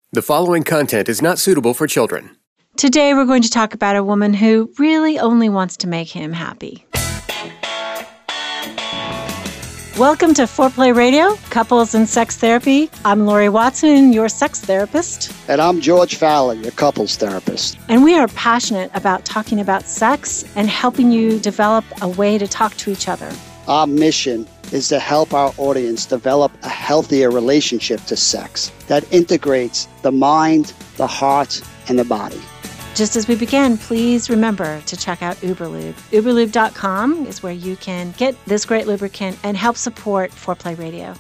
The following content is not suitable for children. Today we're going to talk about a woman who really only wants to make him happy. Welcome to Foreplay Radio, Couples and Sex Therapy. I'm Lori Watson, your sex therapist. And I'm George Fallon, your couples therapist. And we are passionate about talking about sex and helping you develop a way to talk to each other. Our mission is to help our audience develop a healthier relationship to sex that integrates the mind, the heart, and the body. Just as we begin, please remember to check out Uberlube. Uberlube.com is where you can get this great lubricant and help support Foreplay Radio.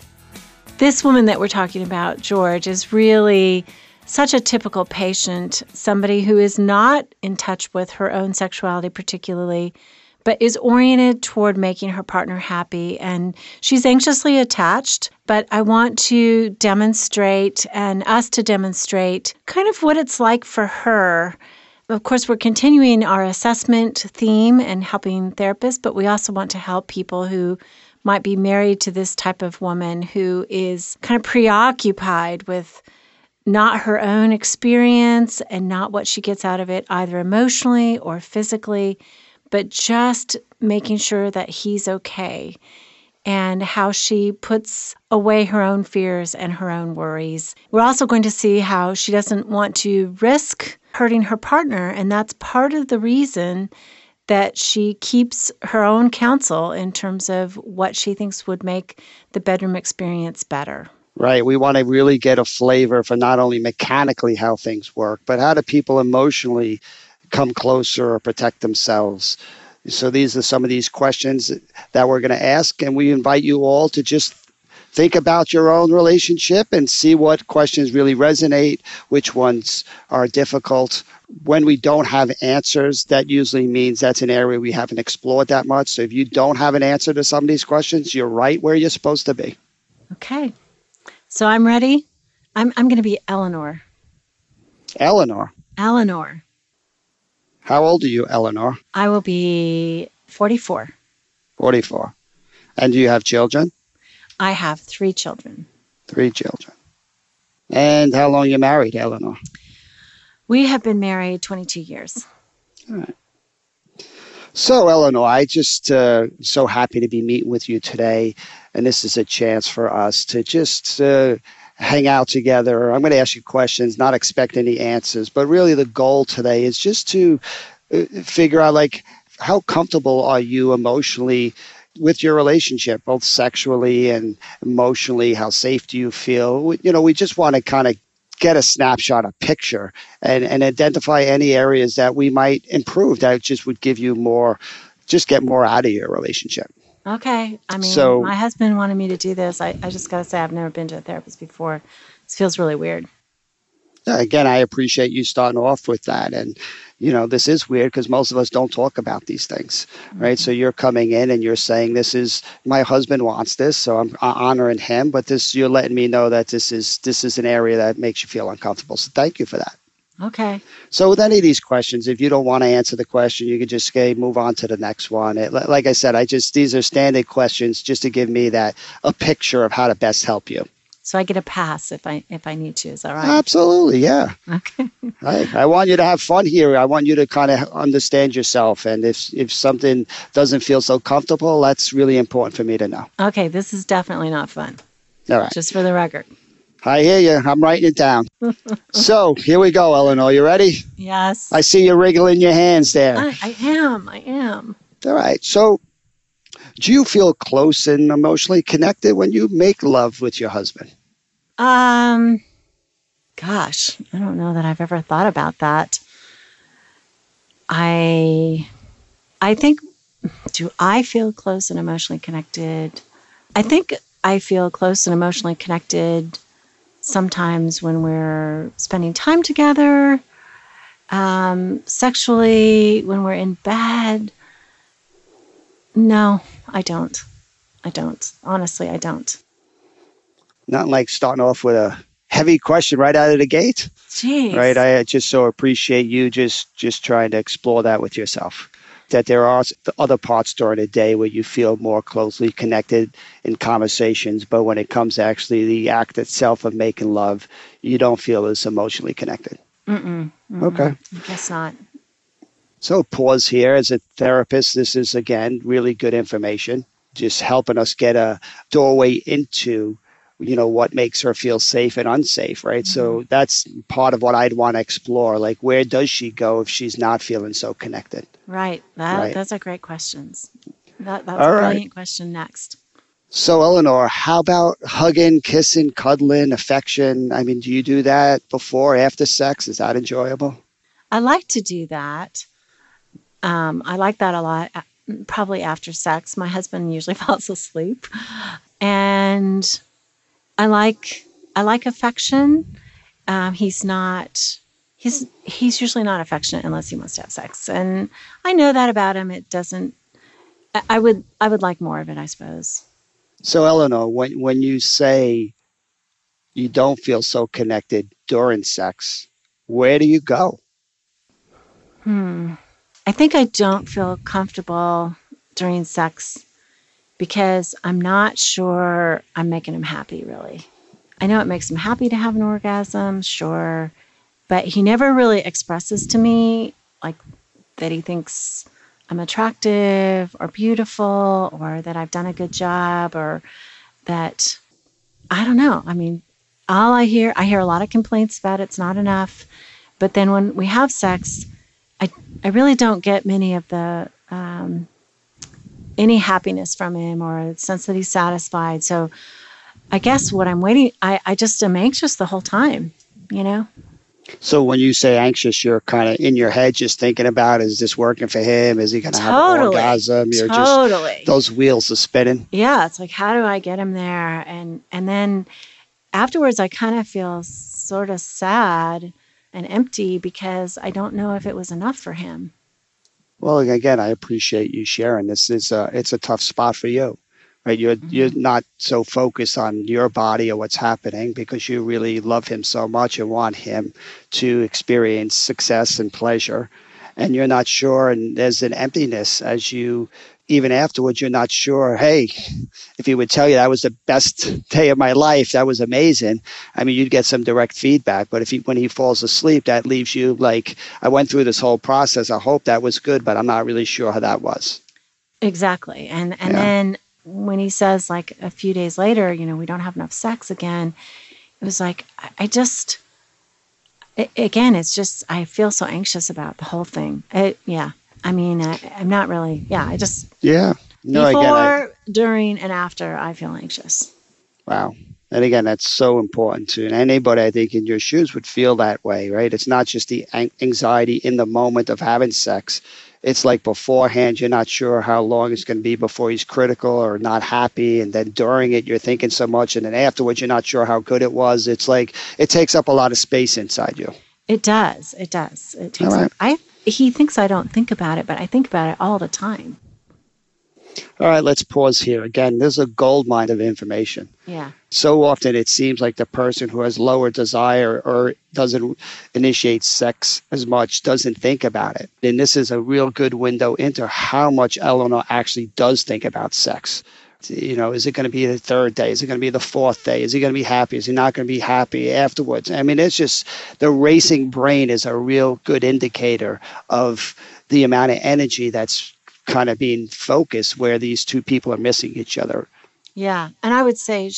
This woman that we're talking about, George, is really such a typical patient, somebody who is not in touch with her own sexuality particularly, but is oriented toward making her partner happy. And she's anxiously attached, but I want to demonstrate and us to demonstrate kind of what it's like for her. Of course, we're continuing our assessment theme and helping therapists, but we also want to help people who might be married to this type of woman who is kind of preoccupied with not her own experience and not what she gets out of it, either emotionally or physically, but just making sure that he's okay, and how she puts away her own fears and her own worries. We're also going to see how she doesn't want to risk hurting her partner, and that's part of the reason that she keeps her own counsel in terms of what she thinks would make the bedroom experience better. Right. We want to really get a flavor for not only mechanically how things work, but how do people emotionally come closer or protect themselves. So these are some of these questions that we're going to ask, and we invite you all to just think about your own relationship and see what questions really resonate, which ones are difficult. When we don't have answers, that usually means that's an area we haven't explored that much. So if you don't have an answer to some of these questions, you're right where you're supposed to be. Okay. So I'm ready. I'm going to be Eleanor. Eleanor. How old are you, Eleanor? I will be 44. 44. And do you have children? I have 3 children. 3 children. And how long are you married, Eleanor? We have been married 22 years. All right. So, Eleanor, I just so happy to be meeting with you today. And this is a chance for us to just hang out together. I'm going to ask you questions, not expect any answers, but really the goal today is just to figure out, like, how comfortable are you emotionally with your relationship, both sexually and emotionally? How safe do you feel? We just want to kind of get a snapshot, a picture, and identify any areas that we might improve that just would give you more, just get more out of your relationship. Okay. I mean, my husband wanted me to do this. I just got to say, I've never been to a therapist before. This feels really weird. Again, I appreciate you starting off with that. And, this is weird because most of us don't talk about these things, right? Mm-hmm. So you're coming in and you're saying, my husband wants this, so I'm honoring him. But you're letting me know that this is an area that makes you feel uncomfortable. So thank you for that. Okay. So with any of these questions, if you don't want to answer the question, you can just move on to the next one. Like I said, these are standard questions just to give me a picture of how to best help you. So I get a pass if I need to. Is that right? Absolutely, yeah. Okay. I want you to have fun here. I want you to kind of understand yourself. And if something doesn't feel so comfortable, that's really important for me to know. Okay, this is definitely not fun. All right. Just for the record. I hear you. I'm writing it down. So here we go, Eleanor. You ready? Yes. I see you wriggling your hands there. I am. All right. So do you feel close and emotionally connected when you make love with your husband? Gosh, I don't know that I've ever thought about that. I think, do I feel close and emotionally connected? I think I feel close and emotionally connected sometimes when we're spending time together, sexually, when we're in bed. No, I don't. Honestly, I don't. Not like starting off with a heavy question right out of the gate. Jeez. Right? I just so appreciate you just trying to explore that with yourself. that there are other parts during the day where you feel more closely connected in conversations, but when it comes to actually the act itself of making love, you don't feel as emotionally connected. Okay. I guess not. So pause here. As a therapist, this is, again, really good information, just helping us get a doorway into, what makes her feel safe and unsafe, right? So that's part of what I'd want to explore. Like, where does she go if she's not feeling so connected? Right. Those are great questions. That's All a right. brilliant question. Next. So, Eleanor, how about hugging, kissing, cuddling, affection? I mean, do you do that before, after sex? Is that enjoyable? I like to do that. I like that a lot, probably after sex. My husband usually falls asleep. And I like affection. He's usually not affectionate unless he wants to have sex. And I know that about him. It doesn't, I would like more of it, I suppose. So, Eleanor, when you say you don't feel so connected during sex, where do you go? I think I don't feel comfortable during sex because I'm not sure I'm making him happy, really. I know it makes him happy to have an orgasm, sure, but he never really expresses to me like that he thinks I'm attractive or beautiful or that I've done a good job or that, I don't know. I mean, I hear a lot of complaints about it's not enough, but then when we have sex, I really don't get many of the any happiness from him or a sense that he's satisfied. So I guess what I'm waiting, I just am anxious the whole time, So when you say anxious, you're kind of in your head just thinking about, is this working for him? Is he going to have an orgasm? You're just, those wheels are spinning. Yeah, it's like, how do I get him there? And then afterwards, I kind of feel sort of sad and empty because I don't know if it was enough for him. Well, again, I appreciate you sharing. It's a tough spot for you, right? You're not so focused on your body or what's happening because you really love him so much and want him to experience success and pleasure. And you're not sure, and there's an emptiness as you, even afterwards, you're not sure, hey, if he would tell you that was the best day of my life, that was amazing, I mean, you'd get some direct feedback. But when he falls asleep, that leaves you like, I went through this whole process. I hope that was good, but I'm not really sure how that was. Exactly. And then when he says like a few days later, we don't have enough sex again, it was like, again, it's just, I feel so anxious about the whole thing. I'm not really, before, during, and after, I feel anxious. Wow. And again, that's so important too. And anybody, I think, in your shoes would feel that way, right? It's not just the anxiety in the moment of having sex. It's like beforehand, you're not sure how long it's going to be before he's critical or not happy. And then during it, you're thinking so much. And then afterwards, you're not sure how good it was. It's like it takes up a lot of space inside you. It does. It takes up. He thinks I don't think about it, but I think about it all the time. All right, let's pause here. Again, there's a gold mine of information. Yeah. So often it seems like the person who has lower desire or doesn't initiate sex as much doesn't think about it. And this is a real good window into how much Eleanor actually does think about sex. Is it going to be the third day? Is it going to be the fourth day? Is he going to be happy? Is he not going to be happy afterwards? I mean, it's just the racing brain is a real good indicator of the amount of energy that's kind of being focused where these two people are missing each other. Yeah. And I would say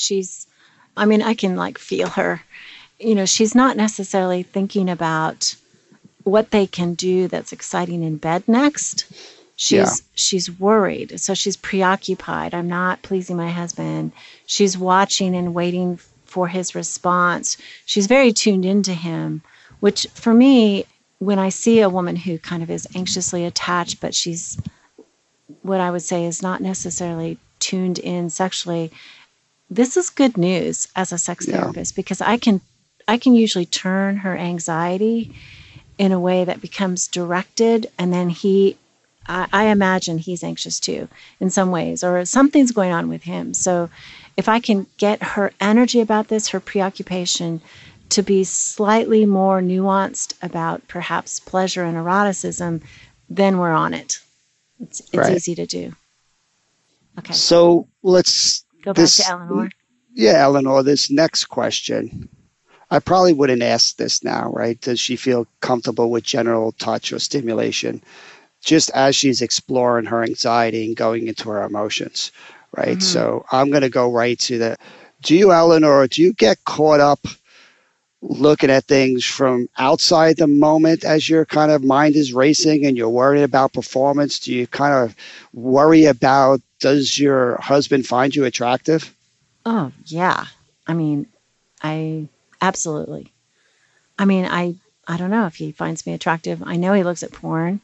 I can like feel her, she's not necessarily thinking about what they can do that's exciting in bed next. She's worried. So she's preoccupied. I'm not pleasing my husband. She's watching and waiting for his response. She's very tuned into him, which for me, when I see a woman who kind of is anxiously attached, but she's what I would say is not necessarily tuned in sexually, this is good news as a sex therapist because I can usually turn her anxiety in a way that becomes directed, and then I imagine he's anxious too in some ways, or something's going on with him. So if I can get her energy about this, her preoccupation, to be slightly more nuanced about perhaps pleasure and eroticism, then we're on it. It's Right. easy to do. Okay. So let's Go back to Eleanor. Yeah, Eleanor, this next question, I probably wouldn't ask this now, right? Does she feel comfortable with general touch or stimulation just as she's exploring her anxiety and going into her emotions, right? Mhm. So I'm going to go right to do you, Eleanor, do you get caught up looking at things from outside the moment as your kind of mind is racing and you're worried about performance? Do you kind of worry about, does your husband find you attractive? Oh, yeah. I mean, I absolutely. I mean, I don't know if he finds me attractive. I know he looks at porn.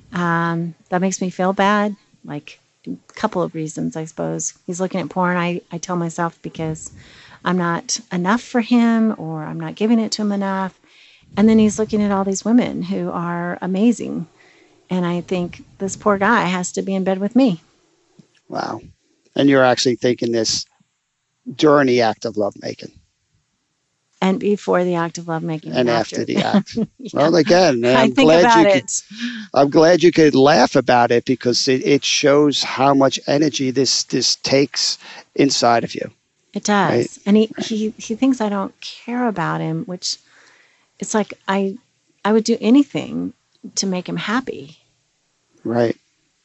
That makes me feel bad. Like a couple of reasons, I suppose. He's looking at porn. I tell myself because I'm not enough for him or I'm not giving it to him enough. And then he's looking at all these women who are amazing. And I think this poor guy has to be in bed with me. Wow. And you're actually thinking this during the act of lovemaking. And before the act of lovemaking. And after the act. Yeah. Well, again, I think about it. I'm glad you could laugh about it because it shows how much energy this takes inside of you. It does. Right? And he thinks I don't care about him, which it's like I would do anything to make him happy. Right.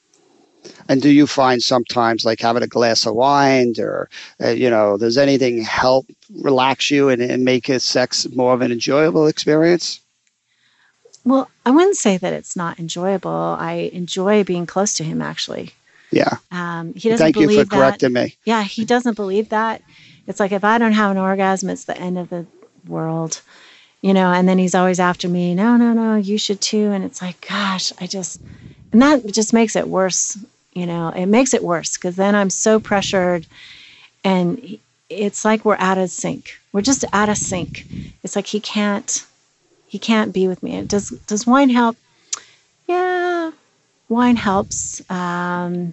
And do you find sometimes like having a glass of wine or, does anything help relax you and make sex more of an enjoyable experience? Well, I wouldn't say that it's not enjoyable. I enjoy being close to him, actually. Yeah. He doesn't Thank believe you for that. correcting me. Yeah, he doesn't believe that. It's like if I don't have an orgasm, it's the end of the world. And then he's always after me. No, you should too. And it's like, gosh, and that just makes it worse. It makes it worse because then I'm so pressured and it's like we're out of sync. We're just out of sync. It's like he can't be with me. Does wine help? Yeah, wine helps. Wine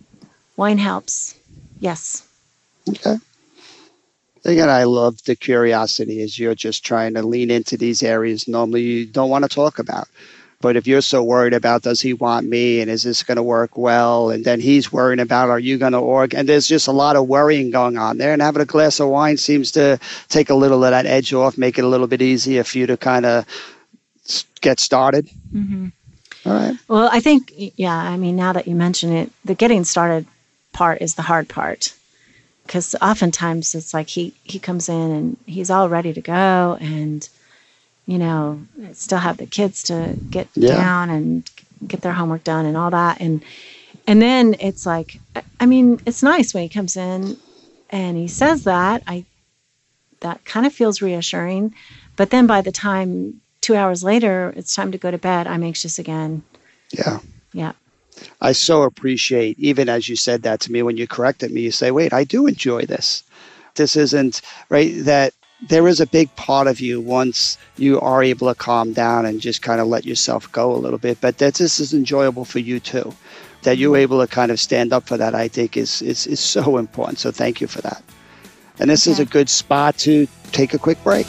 helps. Yes. Okay. Again, I love the curiosity as you're just trying to lean into these areas normally you don't want to talk about. But if you're so worried about, does he want me and is this going to work well? And then he's worrying about, are you going to and there's just a lot of worrying going on there. And having a glass of wine seems to take a little of that edge off, make it a little bit easier for you to kind of get started. Mm-hmm. All right. Well, I think, now that you mention it, the getting started part is the hard part. Because oftentimes it's like he comes in and he's all ready to go and, still have the kids to get down and get their homework done and all that. And then it's like, it's nice when he comes in and he says that. That kind of feels reassuring. But then by the time 2 hours later, it's time to go to bed, I'm anxious again. Yeah. Yeah. I so appreciate, even as you said that to me, when you corrected me, you say, wait, I do enjoy this. This isn't, right, that there is a big part of you once you are able to calm down and just kind of let yourself go a little bit, but that this is enjoyable for you too. That you're able to kind of stand up for that, I think is so important. So thank you for that. And this is a good spot to take a quick break.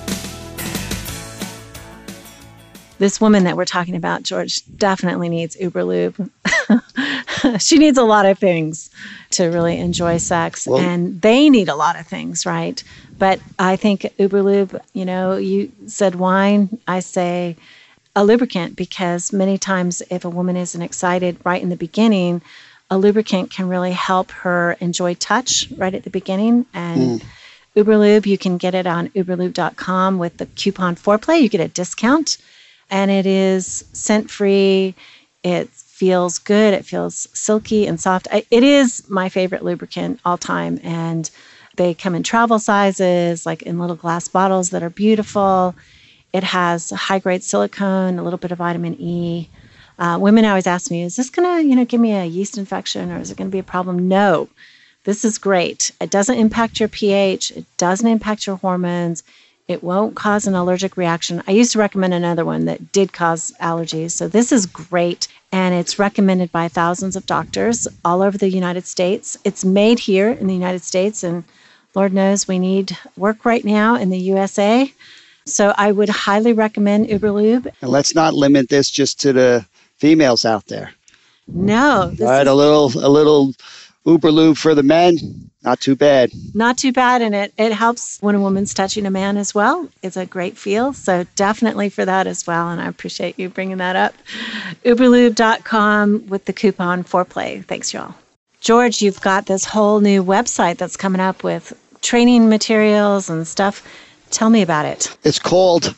This woman that we're talking about, George, definitely needs Uberlube. She needs a lot of things to really enjoy sex. Well, and they need a lot of things, right? But I think Uberlube, you said wine, I say a lubricant, because many times if a woman isn't excited right in the beginning, a lubricant can really help her enjoy touch right at the beginning. And Uberlube, you can get it on uberlube.com with the coupon Foreplay. You get a discount. And it is scent-free. It feels good. It feels silky and soft. It is my favorite lubricant all time. And they come in travel sizes, like in little glass bottles that are beautiful. It has high-grade silicone, a little bit of vitamin E. Women always ask me, is this going to, give me a yeast infection or is it going to be a problem? No, this is great. It doesn't impact your pH. It doesn't impact your hormones. It won't cause an allergic reaction. I used to recommend another one that did cause allergies. So this is great. And it's recommended by thousands of doctors all over the United States. It's made here in the United States. And Lord knows we need work right now in the USA. So I would highly recommend Uberlube. And let's not limit this just to the females out there. No. All right, a little Uber Lube for the men. Not too bad. Not too bad. And it helps when a woman's touching a man as well. It's a great feel. So definitely for that as well. And I appreciate you bringing that up. Uberlube.com with the coupon Foreplay. Thanks, y'all. George, you've got this whole new website that's coming up with training materials and stuff. Tell me about it. It's called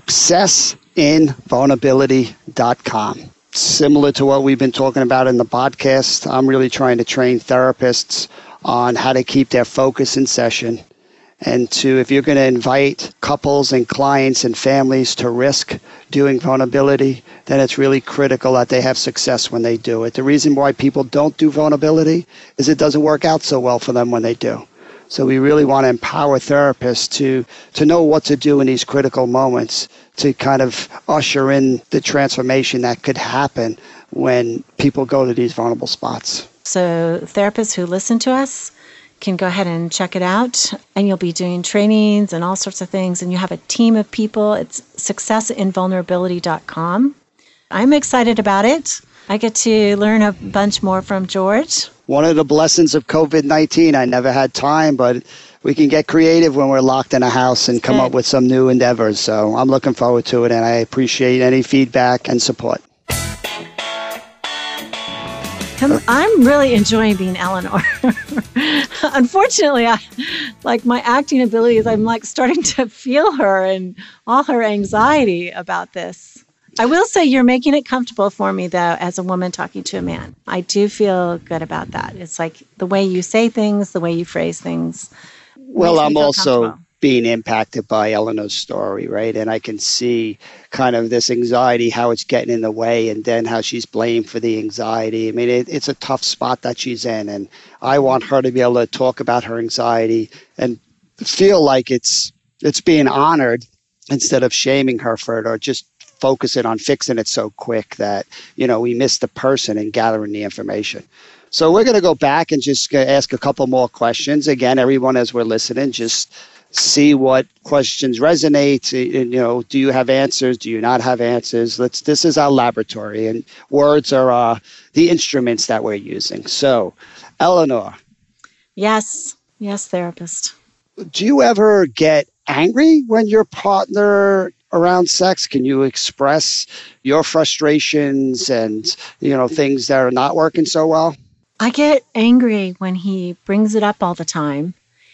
successinvulnerability.com. Similar to what we've been talking about in the podcast, I'm really trying to train therapists on how to keep their focus in session. And if you're going to invite couples and clients and families to risk doing vulnerability, then it's really critical that they have success when they do it. The reason why people don't do vulnerability is it doesn't work out so well for them when they do. So we really want to empower therapists to know what to do in these critical moments to kind of usher in the transformation that could happen when people go to these vulnerable spots. So therapists who listen to us can go ahead and check it out, and you'll be doing trainings and all sorts of things, and you have a team of people. It's successinvulnerability.com. I'm excited about it. I get to learn a bunch more from George. One of the blessings of COVID-19, I never had time, but we can get creative when we're locked in a house and come up with some new endeavors. So I'm looking forward to it, and I appreciate any feedback and support. I'm really enjoying being Eleanor. Unfortunately, my acting abilities, I'm starting to feel her and all her anxiety about this. I will say you're making it comfortable for me, though, as a woman talking to a man. I do feel good about that. It's like the way you say things, the way you phrase things. Well, I'm also being impacted by Eleanor's story, right? And I can see kind of this anxiety, how it's getting in the way, and then how she's blamed for the anxiety. I mean, it's a tough spot that she's in, and I want her to be able to talk about her anxiety and feel like it's being honored instead of shaming her for it or just focusing on fixing it so quick that, we miss the person in gathering the information. So we're going to go back and just ask a couple more questions. Again, everyone, as we're listening, just see what questions resonate. Do you have answers? Do you not have answers? This is our laboratory, and words are the instruments that we're using. So, Eleanor. Yes, therapist. Do you ever get angry when your partner around sex? Can you express your frustrations and, things that are not working so well? I get angry when he brings it up all the time.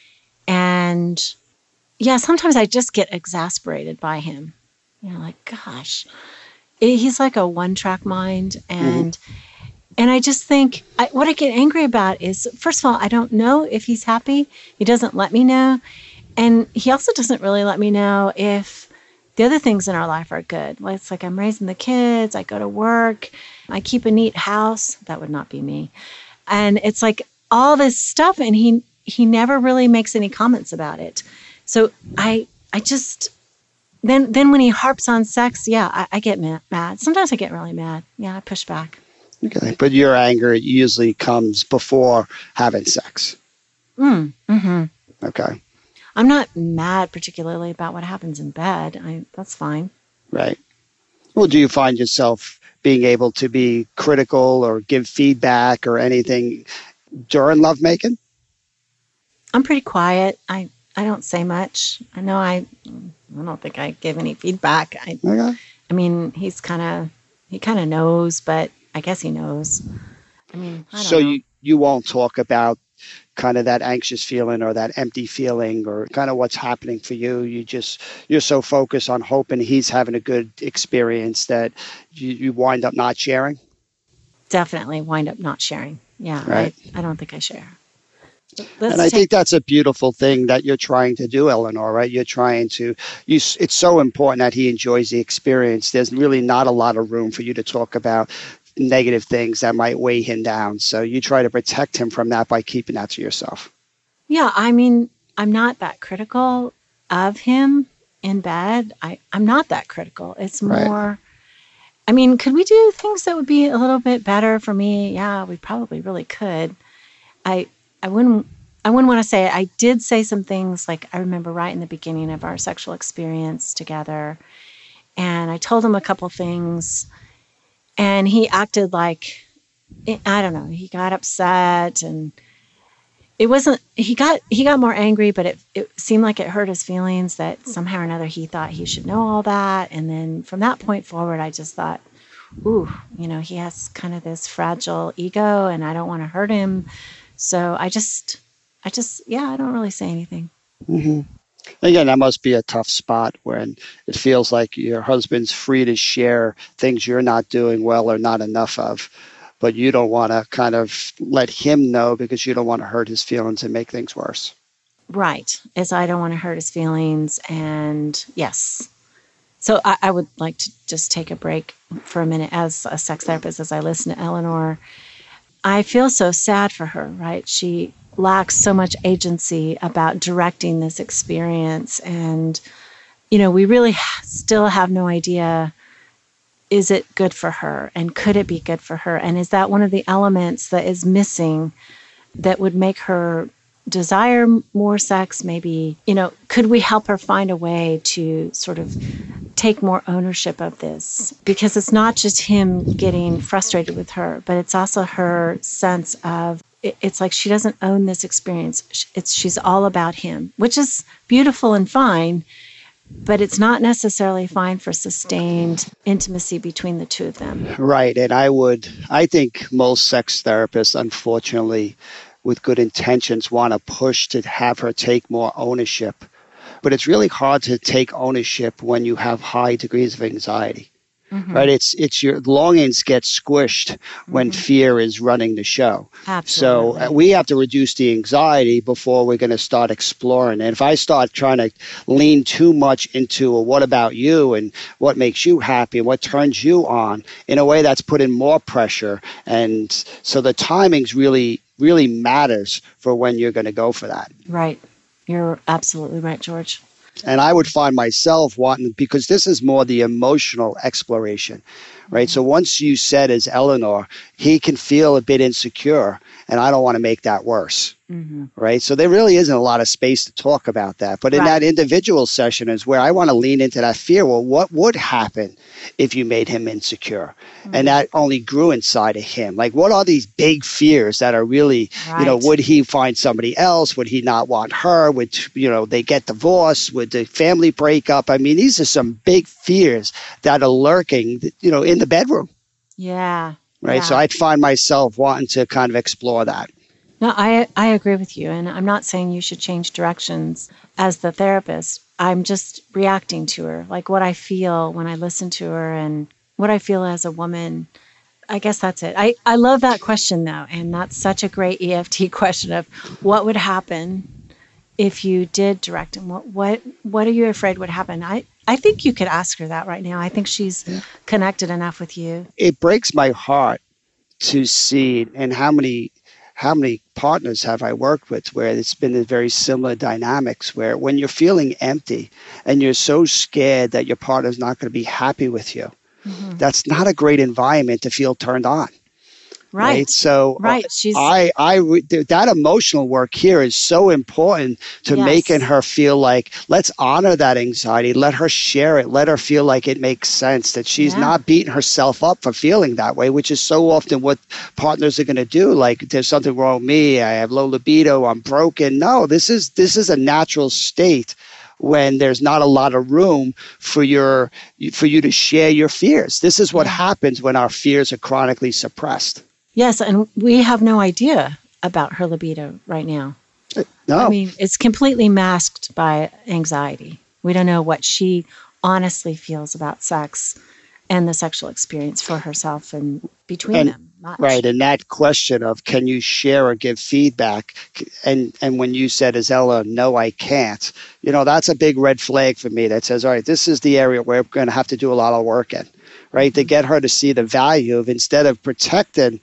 And yeah, sometimes I just get exasperated by him. Gosh, he's like a one-track mind. And I just think what I get angry about is, first of all, I don't know if he's happy. He doesn't let me know. And he also doesn't really let me know if the other things in our life are good. It's like I'm raising the kids, I go to work, I keep a neat house. That would not be me. And it's like all this stuff, and he never really makes any comments about it. So I just, then when he harps on sex, I get mad. Sometimes I get really mad. Yeah, I push back. Okay, but your anger usually comes before having sex. Mm-hmm. Okay. I'm not mad particularly about what happens in bed. That's fine. Right. Well, do you find yourself being able to be critical or give feedback or anything during lovemaking? I'm pretty quiet. I don't say much. I know I don't think I give any feedback. Okay. I mean, he kind of knows, but I guess he knows. I mean, I don't know. You won't talk about kind of that anxious feeling or that empty feeling or kind of what's happening for you. You're so focused on hoping he's having a good experience that you wind up not sharing? Definitely wind up not sharing. Yeah, right. I don't think I share. I think that's a beautiful thing that you're trying to do, Eleanor, right? You're trying to, it's so important that he enjoys the experience. There's really not a lot of room for you to talk about negative things that might weigh him down. So you try to protect him from that by keeping that to yourself. Yeah, I mean, I'm not that critical of him in bed. I'm not that critical. It's more, right. I mean, could we do things that would be a little bit better for me? Yeah, we probably really could. I wouldn't want to say it. I did say some things, like I remember right in the beginning of our sexual experience together, and I told him a couple things, and he acted like I don't know, he got upset, and it wasn't, he got more angry, but it seemed like it hurt his feelings that somehow or another he thought he should know all that. And then from that point forward, I just thought, ooh, he has kind of this fragile ego, and I don't want to hurt him. So yeah, I don't really say anything. Mm-hmm. Again, that must be a tough spot when it feels like your husband's free to share things you're not doing well or not enough of, but you don't want to kind of let him know because you don't want to hurt his feelings and make things worse. Right. As I don't want to hurt his feelings. And yes. So I would like to just take a break for a minute as a sex therapist, as I listen to Eleanor. I feel so sad for her, right? She lacks so much agency about directing this experience. And, we really still have no idea, is it good for her? And could it be good for her? And is that one of the elements that is missing that would make her desire more sex? Maybe, could we help her find a way to sort of take more ownership of this? Because it's not just him getting frustrated with her, but it's also her sense of, it's like she doesn't own this experience. She's all about him, which is beautiful and fine, but it's not necessarily fine for sustained intimacy between the two of them. Right. And I think most sex therapists, unfortunately, with good intentions, want to push to have her take more ownership. But it's really hard to take ownership when you have high degrees of anxiety. Mm-hmm. Right? It's your longings get squished when fear is running the show. Absolutely. So we have to reduce the anxiety before we're going to start exploring. And if I start trying to lean too much into, well, what about you and what makes you happy and what turns you on, in a way that's putting more pressure. And so the timing's really matters for when you're going to go for that. Right. You're absolutely right, George. And I would find myself wanting, because this is more the emotional exploration, right? So once you said, as Eleanor, he can feel a bit insecure, and I don't want to make that worse, right? So there really isn't a lot of space to talk about that. But in that individual session is where I want to lean into that fear. Well, what would happen if you made him insecure? And that only grew inside of him. Like, what are these big fears that are really, would he find somebody else? Would he not want her? Would, they get divorced? Would the family break up? I mean, these are some big fears that are lurking, in the bedroom. Yeah. Right. Yeah. So I'd find myself wanting to kind of explore that. No, I agree with you. And I'm not saying you should change directions as the therapist. I'm just reacting to her, like what I feel when I listen to her and what I feel as a woman. I guess that's it. I love that question, though. And that's such a great EFT question of what would happen if you did direct him. What are you afraid would happen? I think you could ask her that right now. I think she's connected enough with you. It breaks my heart to see, and how many partners have I worked with where it's been a very similar dynamics, where when you're feeling empty and you're so scared that your partner's not going to be happy with you, that's not a great environment to feel turned on. Right. So that emotional work here is so important to making her feel like, let's honor that anxiety. Let her share it. Let her feel like it makes sense, that she's not beating herself up for feeling that way, which is so often what partners are going to do. Like, there's something wrong with me. I have low libido. I'm broken. No, this is a natural state when there's not a lot of room for you to share your fears. This is what happens when our fears are chronically suppressed. Yes, and we have no idea about her libido right now. No. I mean, it's completely masked by anxiety. We don't know what she honestly feels about sex and the sexual experience for herself and between them. Much. Right, and that question of, can you share or give feedback? And when you said, Isella, no, I can't, that's a big red flag for me that says, all right, this is the area where we're going to have to do a lot of work in. Right, to get her to see the value of, instead of protecting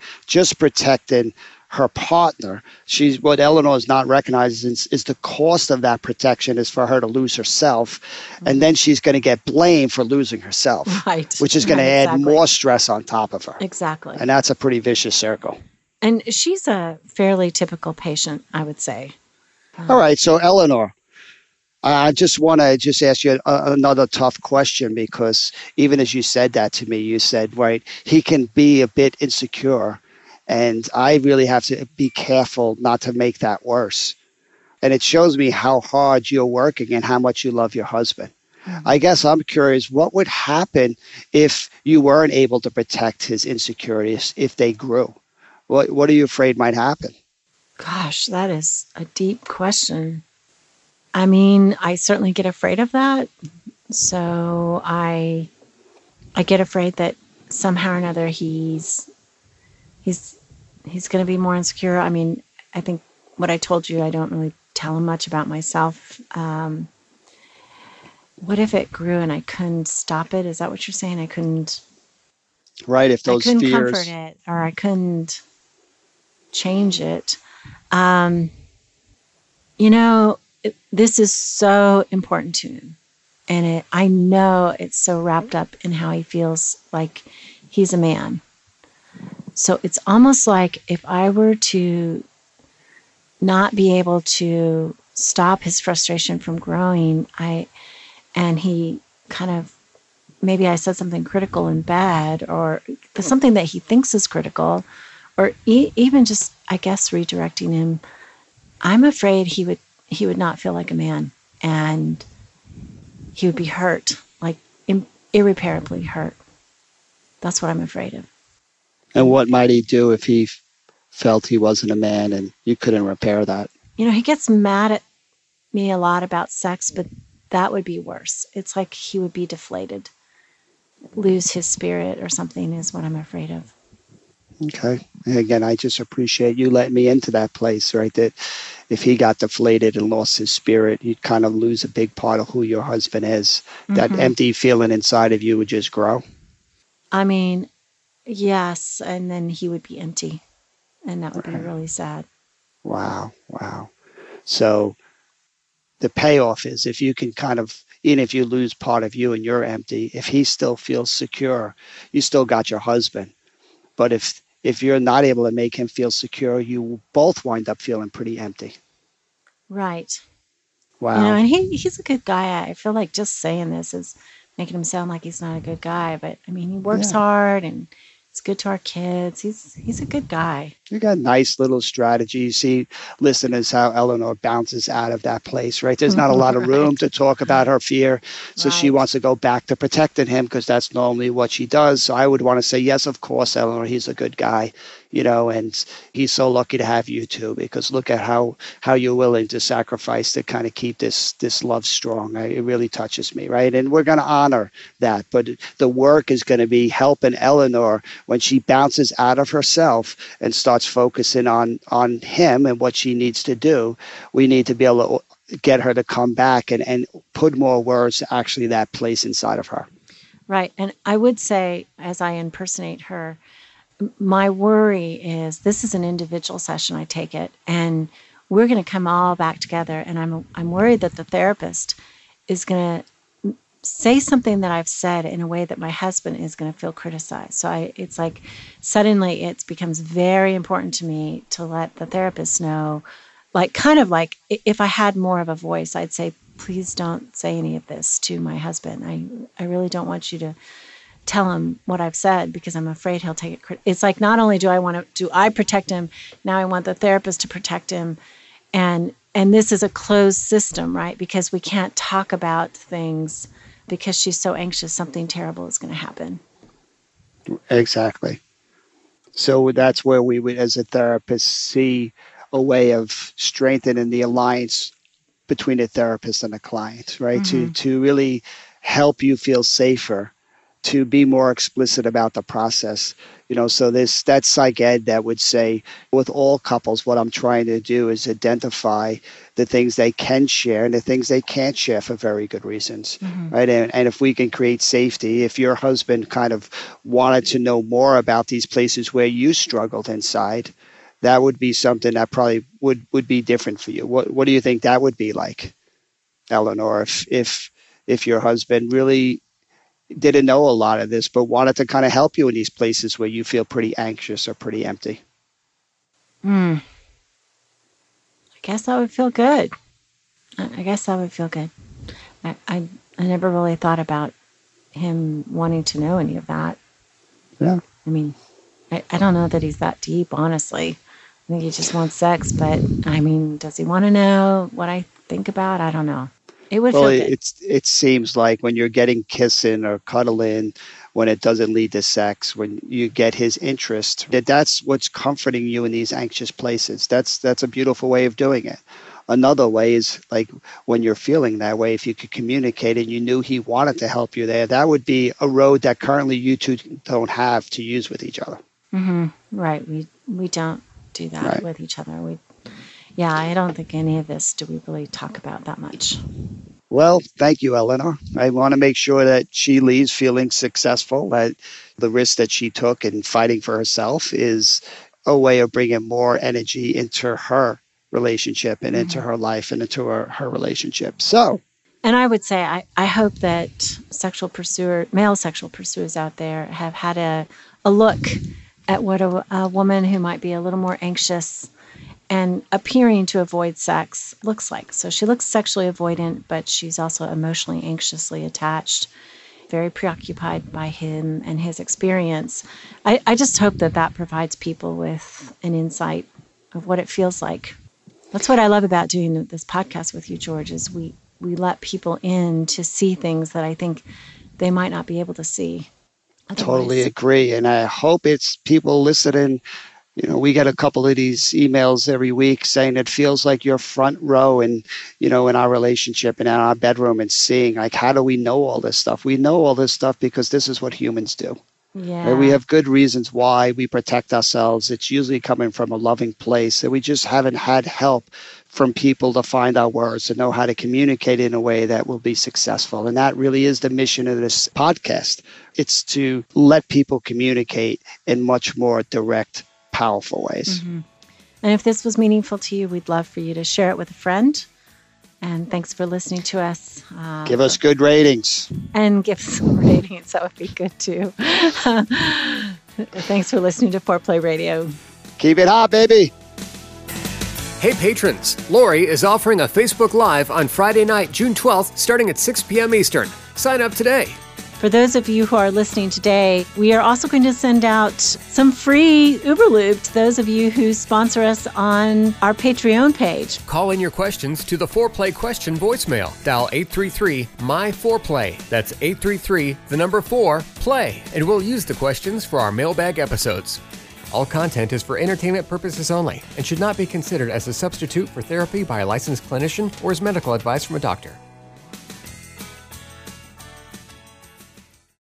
her partner, what Eleanor is not recognizing is the cost of that protection is for her to lose herself, and then she's going to get blamed for losing herself, which is going to add more stress on top of her. Exactly, and that's a pretty vicious circle. And she's a fairly typical patient, I would say. All right, so Eleanor, I just want to ask you another tough question, because even as you said that to me, you said, right, he can be a bit insecure And I really have to be careful not to make that worse. And it shows me how hard you're working and how much you love your husband. I guess I'm curious, what would happen if you weren't able to protect his insecurities if they grew? What are you afraid might happen? Gosh, that is a deep question. I mean, I certainly get afraid of that. So I get afraid that somehow or another he's going to be more insecure. I mean, I think what I told you, I don't really tell him much about myself. What if it grew and I couldn't stop it? Is that what you're saying? I couldn't. Right. If I those couldn't fears. comfort it, or I couldn't change it. You know, this is so important to him. And I know it's so wrapped up in how he feels like he's a man. So it's almost like if I were to not be able to stop his frustration from growing, and he kind of, maybe I said something critical and bad, or something that he thinks is critical, or even just, I guess, redirecting him, I'm afraid he would not feel like a man, and he would be hurt, like irreparably hurt. That's what I'm afraid of. And what might he do if he felt he wasn't a man and you couldn't repair that? You know, he gets mad at me a lot about sex, but that would be worse. It's like he would be deflated, lose his spirit or something is what I'm afraid of. Okay. And again, I just appreciate you letting me into that place, right? That if he got deflated and lost his spirit, you'd kind of lose a big part of who your husband is. That empty feeling inside of you would just grow. I mean, yes, and then he would be empty, and that would be really sad. Wow. So the payoff is if you can kind of, even if you lose part of you and you're empty, if he still feels secure, you still got your husband. But if you're not able to make him feel secure, you both wind up feeling pretty empty. Right. Wow. You know, and he's a good guy. I feel like just saying this is making him sound like he's not a good guy. But, I mean, he works hard and it's good to our kids. He's a good guy. You got nice little strategies. See, listen as how Eleanor bounces out of that place, right? There's not a lot of room to talk about her fear. So she wants to go back to protecting him because that's normally what she does. So I would want to say, yes, of course, Eleanor, he's a good guy, you know, and he's so lucky to have you too, because look at how you're willing to sacrifice to kind of keep this love strong. It really touches me, right? And we're going to honor that. But the work is going to be helping Eleanor when she bounces out of herself and starts focusing on him and what she needs to do. We need to be able to get her to come back and put more words to actually that place inside of her. Right. And I would say, as I impersonate her, my worry is this is an individual session, I take it, and we're going to come all back together. And I'm worried that the therapist is going to say something that I've said in a way that my husband is going to feel criticized. So it's like suddenly it becomes very important to me to let the therapist know, like kind of like if I had more of a voice, I'd say, please don't say any of this to my husband. I really don't want you to tell him what I've said because I'm afraid he'll take it. It's like not only do I protect him, now I want the therapist to protect him. And this is a closed system, right? Because we can't talk about things because she's so anxious something terrible is going to happen. Exactly. So that's where we would, as a therapist, see a way of strengthening the alliance between a therapist and a client, right? To really help you feel safer, to be more explicit about the process. You know, so that's psych ed that would say with all couples, what I'm trying to do is identify the things they can share and the things they can't share for very good reasons, right? And if we can create safety, if your husband kind of wanted to know more about these places where you struggled inside, that would be something that probably would be different for you. What do you think that would be like, Eleanor, if your husband really didn't know a lot of this, but wanted to kind of help you in these places where you feel pretty anxious or pretty empty? I guess that would feel good. I guess that would feel good. I never really thought about him wanting to know any of that. Yeah. I mean, I don't know that he's that deep, honestly. I think he just wants sex, but I mean, does he want to know what I think about? I don't know. It would feel good. It seems like when you're getting kissing or cuddling, when it doesn't lead to sex, when you get his interest, that's what's comforting you in these anxious places. That's a beautiful way of doing it. Another way is like when you're feeling that way, if you could communicate and you knew he wanted to help you there, that would be a road that currently you two don't have to use with each other. Mm-hmm. Right. We don't do that with each other. I don't think any of this do we really talk about that much. Well, thank you, Eleanor. I want to make sure that she leaves feeling successful, that the risk that she took in fighting for herself is a way of bringing more energy into her relationship and into her life and into her relationship. So, and I would say I hope that male sexual pursuers out there have had a look at what a woman who might be a little more anxious and appearing to avoid sex looks like. So she looks sexually avoidant, but she's also emotionally anxiously attached, very preoccupied by him and his experience. I just hope that provides people with an insight of what it feels like. That's what I love about doing this podcast with you, George, is we let people in to see things that I think they might not be able to see. Otherwise. Totally agree. And I hope it's people listening. We get a couple of these emails every week saying it feels like you're front row and, in our relationship and in our bedroom and seeing like, how do we know all this stuff? We know all this stuff because this is what humans do. Yeah. Right? We have good reasons why we protect ourselves. It's usually coming from a loving place, and we just haven't had help from people to find our words, to know how to communicate in a way that will be successful. And that really is the mission of this podcast. It's to let people communicate in much more direct, powerful ways. Mm-hmm. And if this was meaningful to you, we'd love for you to share it with a friend. And thanks for listening to us. Give us good ratings. And give some ratings. That would be good too. Thanks for listening to Foreplay Radio. Keep it hot, baby. Hey patrons, Lori is offering a Facebook Live on Friday night, June 12th, starting at 6 p.m. Eastern. Sign up today. For those of you who are listening today, we are also going to send out some free Uberlube to those of you who sponsor us on our Patreon page. Call in your questions to the Foreplay question voicemail. Dial 833-MY-4PLAY. That's 833-4-PLAY. And we'll use the questions for our mailbag episodes. All content is for entertainment purposes only and should not be considered as a substitute for therapy by a licensed clinician or as medical advice from a doctor.